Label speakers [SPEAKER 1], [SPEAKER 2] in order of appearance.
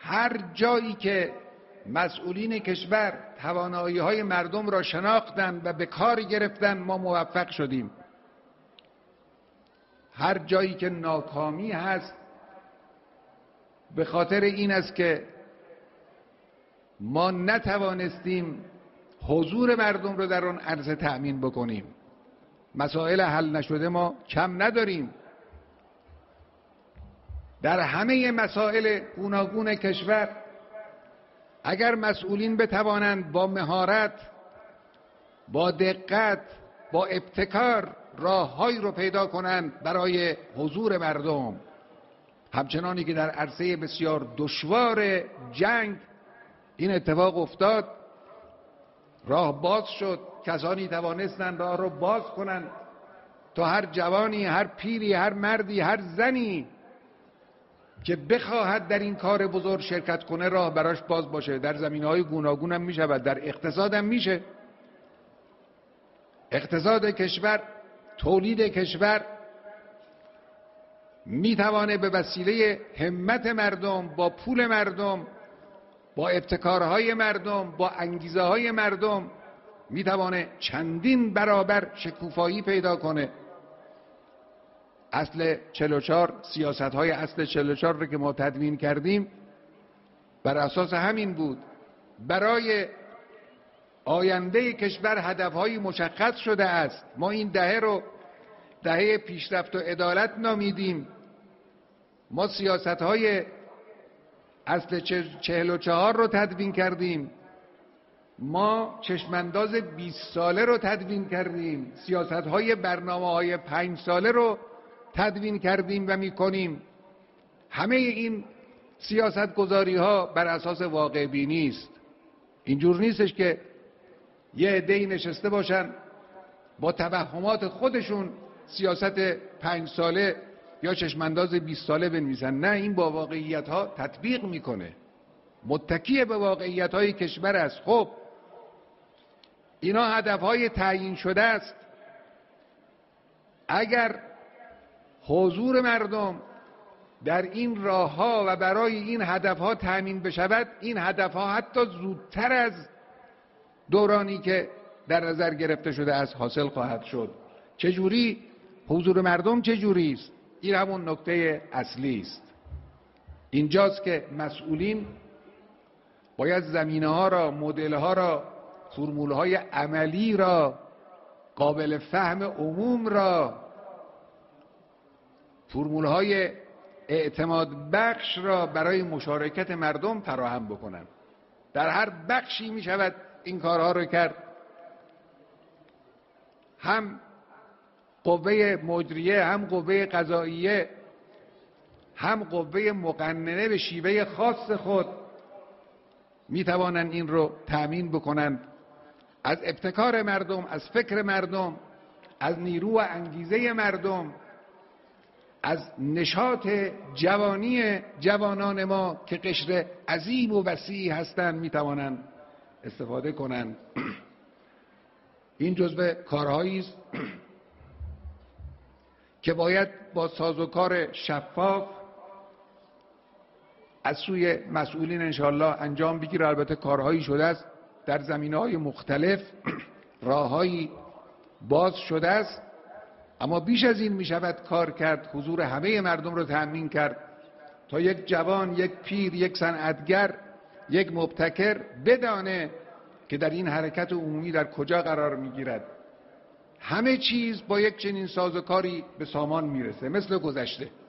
[SPEAKER 1] هر جایی که مسئولین کشور توانایی‌های مردم را شناختند و به کار گرفتند ما موفق شدیم. هر جایی که ناکامی هست به خاطر این است که ما نتوانستیم حضور مردم رو در اون عرصه تأمین بکنیم. مسائل حل نشده ما کم نداریم. در همه مسائل گوناگون کشور اگر مسئولین بتوانند با مهارت، با دقت، با ابتکار راههایی رو پیدا کنند برای حضور مردم، همچنانی که در عرصه بسیار دشوار جنگ این اتفاق افتاد، راه باز شد، کسانی توانستند راه رو باز کنند تا هر جوانی، هر پیری، هر مردی، هر زنی که بخواهد در این کار بزرگ شرکت کنه راه براش باز باشه. در زمینه‌های گوناگون هم میشود، در اقتصاد هم میشه. اقتصاد کشور، تولید کشور میتوانه به وسیله همت مردم، با پول مردم، با ابتکارهای مردم، با انگیزه‌های مردم میتوانه چندین برابر شکوفایی پیدا کنه. اصل 44 سیاست‌های اصل 44 رو که ما تدوین کردیم بر اساس همین بود. برای آینده کشور هدف‌های مشخص شده است. ما این دهه رو دهه پیشرفت و عدالت نامیدیم. ما سیاست‌های اصل 44 رو تدوین کردیم. ما چشمانداز 20 ساله رو تدوین کردیم. سیاست‌های برنامه‌های 5 ساله رو تدوین کردیم و می‌کنیم. همه این سیاست‌گذاری‌ها بر اساس واقع بینی است. اینجور نیستش که یه عده‌ای نشسته باشن با توهمات خودشون سیاست 5 ساله یا چشمانداز 20 ساله بنویسن. نه، این با واقعیت‌ها تطبیق میکنه، متکی به واقعیت‌های کشور است. خب اینا هدف‌های تعیین شده است. اگر حضور مردم در این راه‌ها و برای این هدف‌ها تامین بشود، این هدف‌ها حتی زودتر از دورانی که در نظر گرفته شده است حاصل خواهد شد. چجوری؟ حضور مردم چجوری است؟ این همون نکته اصلی است. اینجاست که مسئولین باید زمینه‌ها را، مدل‌ها را، فرمول‌های عملی را، قابل فهم عموم را، فرمول‌های اعتماد بخش را برای مشارکت مردم فراهم بکنند. در هر بخشی می شود این کارها رو کرد. هم قوه مجریه، هم قوه قضاییه، هم قوه مقننه به شیوه خاص خود می توانند این رو تأمین بکنند. از ابتکار مردم، از فکر مردم، از نیرو و انگیزه مردم، از نشاط جوانی جوانان ما که قشر عظیم و وسیع هستند می توانند استفاده کنند. این جزو کارهایی است که باید با سازوکار شفاف از سوی مسئولین انشاءالله انجام بگیره. البته کارهایی شده است در زمینه‌های مختلف، راههایی باز شده است، اما بیش از این می شود کار کرد. حضور همه مردم رو تأمین کرد تا یک جوان، یک پیر، یک صنعتگر، یک مبتکر بدانه که در این حرکت عمومی در کجا قرار می گیرد. همه چیز با یک چنین سازوکاری به سامان می رسه، مثل گذشته.